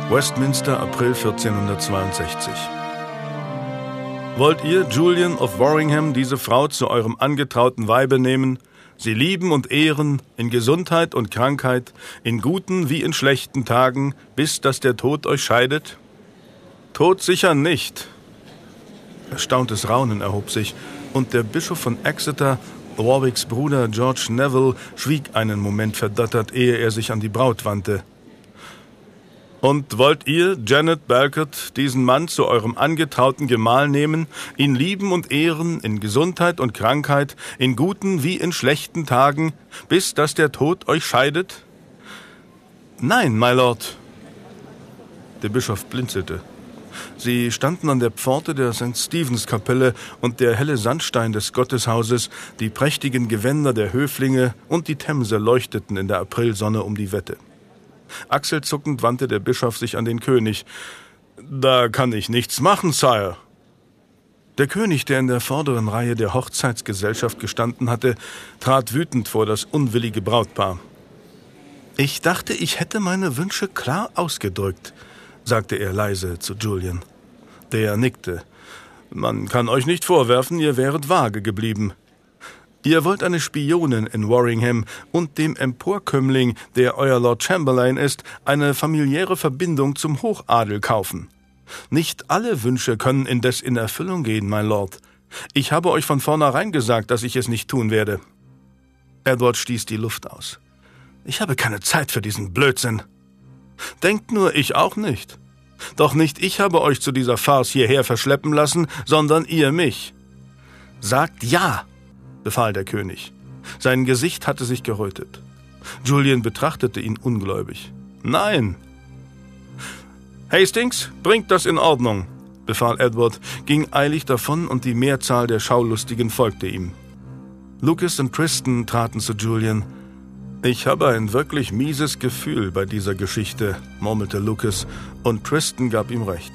Westminster, April 1462. Wollt ihr, Julian of Warringham, diese Frau zu eurem angetrauten Weibe nehmen, sie lieben und ehren, in Gesundheit und Krankheit, in guten wie in schlechten Tagen, bis dass der Tod euch scheidet? Todsicher nicht. Erstauntes Raunen erhob sich, und der Bischof von Exeter, Warwicks Bruder George Neville, schwieg einen Moment verdattert, ehe er sich an die Braut wandte. Und wollt ihr, Janet Balcott, diesen Mann zu eurem angetrauten Gemahl nehmen, ihn lieben und ehren, in Gesundheit und Krankheit, in guten wie in schlechten Tagen, bis dass der Tod euch scheidet? Nein, my Lord. Der Bischof blinzelte. Sie standen an der Pforte der St. Stephenskapelle, und der helle Sandstein des Gotteshauses, die prächtigen Gewänder der Höflinge und die Themse leuchteten in der Aprilsonne um die Wette. Achselzuckend wandte der Bischof sich an den König. »Da kann ich nichts machen, Sire.« Der König, der in der vorderen Reihe der Hochzeitsgesellschaft gestanden hatte, trat wütend vor das unwillige Brautpaar. »Ich dachte, ich hätte meine Wünsche klar ausgedrückt«, sagte er leise zu Julian. Der nickte. »Man kann euch nicht vorwerfen, ihr wäret vage geblieben. Ihr wollt eine Spionin in Warringham und dem Emporkömmling, der euer Lord Chamberlain ist, eine familiäre Verbindung zum Hochadel kaufen. Nicht alle Wünsche können indes in Erfüllung gehen, my Lord. Ich habe euch von vornherein gesagt, dass ich es nicht tun werde.« Edward stieß die Luft aus. »Ich habe keine Zeit für diesen Blödsinn.« »Denkt nur, ich auch nicht. Doch nicht ich habe euch zu dieser Farce hierher verschleppen lassen, sondern ihr mich.« »Sagt ja«, befahl der König. Sein Gesicht hatte sich gerötet. Julian betrachtete ihn ungläubig. »Nein.« »Hastings, bringt das in Ordnung«, befahl Edward, ging eilig davon, und die Mehrzahl der Schaulustigen folgte ihm. Lucas und Tristan traten zu Julian. »Ich habe ein wirklich mieses Gefühl bei dieser Geschichte«, murmelte Lucas, und Tristan gab ihm recht.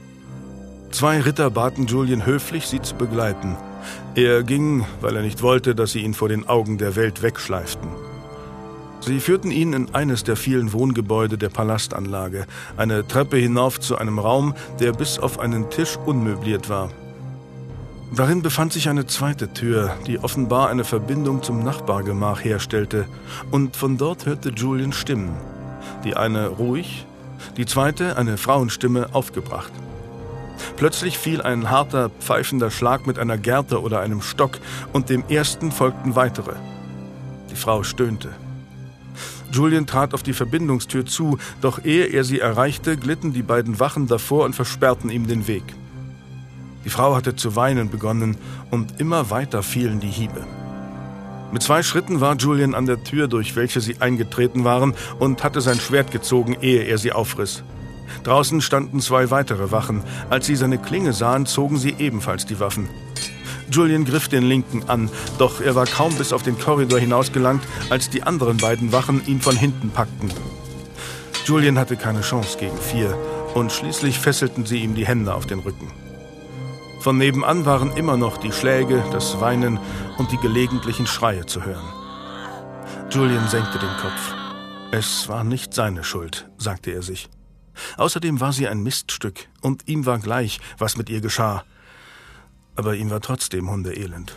2 Ritter baten Julian höflich, sie zu begleiten. Er ging, weil er nicht wollte, dass sie ihn vor den Augen der Welt wegschleiften. Sie führten ihn in eines der vielen Wohngebäude der Palastanlage, eine Treppe hinauf zu einem Raum, der bis auf einen Tisch unmöbliert war. Darin befand sich eine zweite Tür, die offenbar eine Verbindung zum Nachbargemach herstellte, und von dort hörte Julian Stimmen. Die eine ruhig, die zweite, eine Frauenstimme, aufgebracht. Plötzlich fiel ein harter, pfeifender Schlag mit einer Gerte oder einem Stock, und dem ersten folgten weitere. Die Frau stöhnte. Julian trat auf die Verbindungstür zu, doch ehe er sie erreichte, glitten die beiden Wachen davor und versperrten ihm den Weg. Die Frau hatte zu weinen begonnen, und immer weiter fielen die Hiebe. Mit 2 Schritten war Julian an der Tür, durch welche sie eingetreten waren, und hatte sein Schwert gezogen, ehe er sie aufriss. Draußen standen 2 weitere Wachen. Als sie seine Klinge sahen, zogen sie ebenfalls die Waffen. Julian griff den linken an, doch er war kaum bis auf den Korridor hinausgelangt, als die anderen beiden Wachen ihn von hinten packten. Julian hatte keine Chance gegen 4, und schließlich fesselten sie ihm die Hände auf den Rücken. Von nebenan waren immer noch die Schläge, das Weinen und die gelegentlichen Schreie zu hören. Julian senkte den Kopf. Es war nicht seine Schuld, sagte er sich. Außerdem war sie ein Miststück, und ihm war gleich, was mit ihr geschah. Aber ihm war trotzdem hundeelend.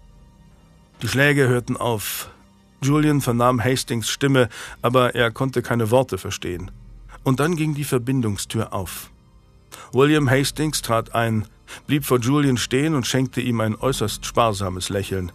Die Schläge hörten auf. Julian vernahm Hastings Stimme, aber er konnte keine Worte verstehen. Und dann ging die Verbindungstür auf. William Hastings trat ein, blieb vor Julian stehen und schenkte ihm ein äußerst sparsames Lächeln.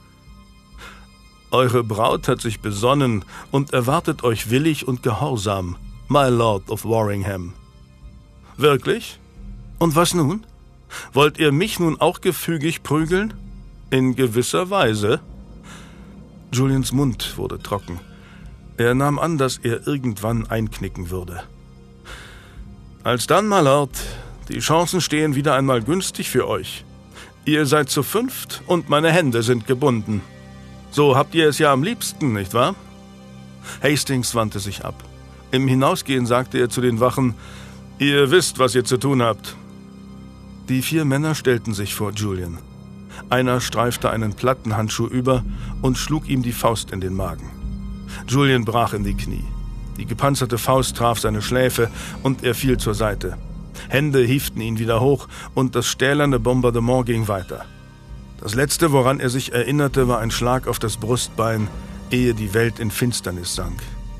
»Eure Braut hat sich besonnen und erwartet euch willig und gehorsam, my Lord of Warringham.« »Wirklich? Und was nun? Wollt ihr mich nun auch gefügig prügeln? In gewisser Weise?« Julians Mund wurde trocken. Er nahm an, dass er irgendwann einknicken würde. »Alsdann, my Lord, die Chancen stehen wieder einmal günstig für euch. Ihr seid zu 5 und meine Hände sind gebunden. So habt ihr es ja am liebsten, nicht wahr?« Hastings wandte sich ab. Im Hinausgehen sagte er zu den Wachen, »Ihr wisst, was ihr zu tun habt.« Die 4 Männer stellten sich vor Julian. Einer streifte einen Plattenhandschuh über und schlug ihm die Faust in den Magen. Julian brach in die Knie. Die gepanzerte Faust traf seine Schläfe und er fiel zur Seite. Hände hieften ihn wieder hoch und das stählerne Bombardement ging weiter. Das Letzte, woran er sich erinnerte, war ein Schlag auf das Brustbein, ehe die Welt in Finsternis sank.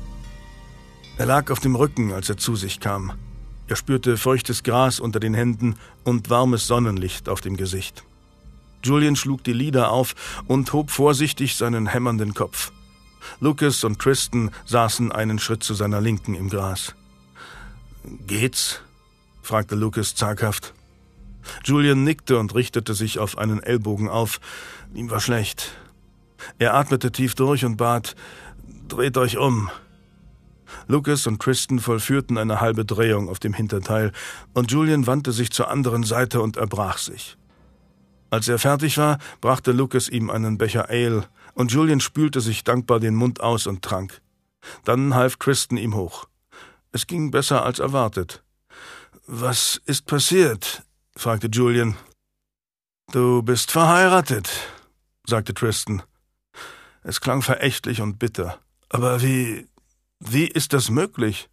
Er lag auf dem Rücken, als er zu sich kam. Er spürte feuchtes Gras unter den Händen und warmes Sonnenlicht auf dem Gesicht. Julian schlug die Lider auf und hob vorsichtig seinen hämmernden Kopf. Lucas und Tristan saßen einen Schritt zu seiner Linken im Gras. »Geht's?« fragte Lucas zaghaft. Julian nickte und richtete sich auf einen Ellbogen auf. Ihm war schlecht. Er atmete tief durch und bat, »Dreht euch um!« Lucas und Tristan vollführten eine halbe Drehung auf dem Hinterteil und Julian wandte sich zur anderen Seite und erbrach sich. Als er fertig war, brachte Lucas ihm einen Becher Ale und Julian spülte sich dankbar den Mund aus und trank. Dann half Tristan ihm hoch. Es ging besser als erwartet. »Was ist passiert?« fragte Julian. »Du bist verheiratet«, sagte Tristan. Es klang verächtlich und bitter. »Aber wie ist das möglich?«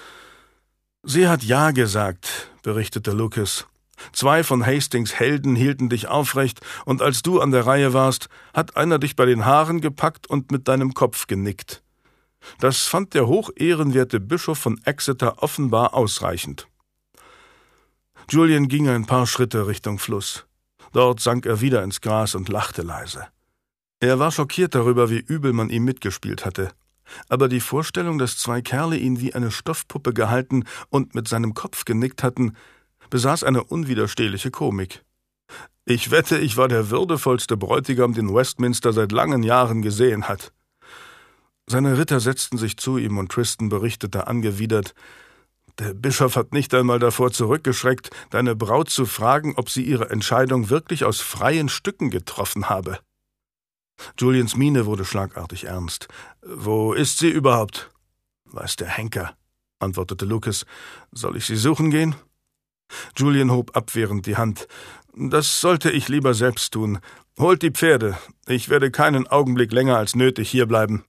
»Sie hat Ja gesagt«, berichtete Lucas. »2 von Hastings Helden hielten dich aufrecht, und als du an der Reihe warst, hat einer dich bei den Haaren gepackt und mit deinem Kopf genickt. Das fand der hochehrenwerte Bischof von Exeter offenbar ausreichend.« Julian ging ein paar Schritte Richtung Fluss. Dort sank er wieder ins Gras und lachte leise. Er war schockiert darüber, wie übel man ihm mitgespielt hatte. Aber die Vorstellung, dass 2 Kerle ihn wie eine Stoffpuppe gehalten und mit seinem Kopf genickt hatten, besaß eine unwiderstehliche Komik. Ich wette, ich war der würdevollste Bräutigam, den Westminster seit langen Jahren gesehen hat. Seine Ritter setzten sich zu ihm und Tristan berichtete angewidert, der Bischof hat nicht einmal davor zurückgeschreckt, deine Braut zu fragen, ob sie ihre Entscheidung wirklich aus freien Stücken getroffen habe. Julians Miene wurde schlagartig ernst. »Wo ist sie überhaupt?« »Weiß der Henker«, antwortete Lucas. »Soll ich sie suchen gehen?« Julian hob abwehrend die Hand. »Das sollte ich lieber selbst tun. Holt die Pferde. Ich werde keinen Augenblick länger als nötig hierbleiben.«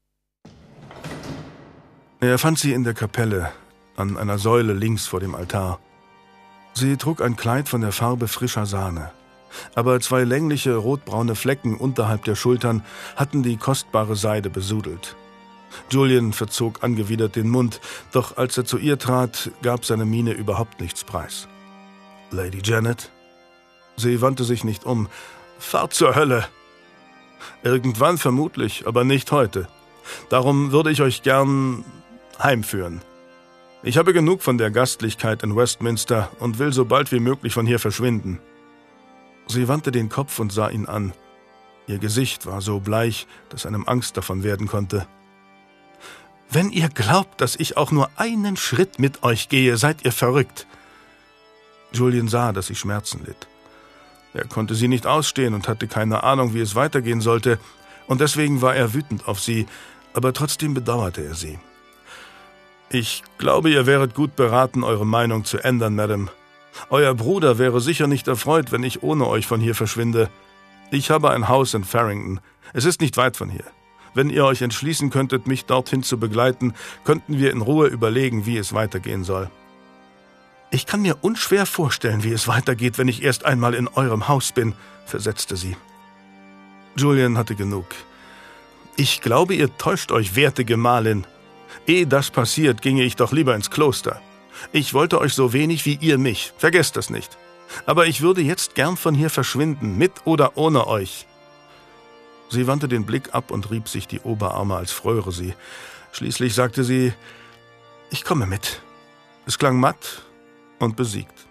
Er fand sie in der Kapelle, an einer Säule links vor dem Altar. Sie trug ein Kleid von der Farbe frischer Sahne. Aber 2 längliche, rotbraune Flecken unterhalb der Schultern hatten die kostbare Seide besudelt. Julian verzog angewidert den Mund, doch als er zu ihr trat, gab seine Miene überhaupt nichts preis. »Lady Janet?« Sie wandte sich nicht um. »Fahrt zur Hölle!« »Irgendwann vermutlich, aber nicht heute. Darum würde ich euch gern heimführen. Ich habe genug von der Gastlichkeit in Westminster und will so bald wie möglich von hier verschwinden.« Sie wandte den Kopf und sah ihn an. Ihr Gesicht war so bleich, dass einem Angst davon werden konnte. »Wenn ihr glaubt, dass ich auch nur einen Schritt mit euch gehe, seid ihr verrückt.« Julian sah, dass sie Schmerzen litt. Er konnte sie nicht ausstehen und hatte keine Ahnung, wie es weitergehen sollte, und deswegen war er wütend auf sie, aber trotzdem bedauerte er sie. »Ich glaube, ihr wäret gut beraten, eure Meinung zu ändern, Madame. Euer Bruder wäre sicher nicht erfreut, wenn ich ohne euch von hier verschwinde. Ich habe ein Haus in Farringdon. Es ist nicht weit von hier. Wenn ihr euch entschließen könntet, mich dorthin zu begleiten, könnten wir in Ruhe überlegen, wie es weitergehen soll.« »Ich kann mir unschwer vorstellen, wie es weitergeht, wenn ich erst einmal in eurem Haus bin«, versetzte sie. Julian hatte genug. »Ich glaube, ihr täuscht euch, werte Gemahlin. Ehe das passiert, ginge ich doch lieber ins Kloster. Ich wollte euch so wenig wie ihr mich, vergesst das nicht. Aber ich würde jetzt gern von hier verschwinden, mit oder ohne euch.« Sie wandte den Blick ab und rieb sich die Oberarme, als fröre sie. Schließlich sagte sie, »Ich komme mit.« Es klang matt und besiegt.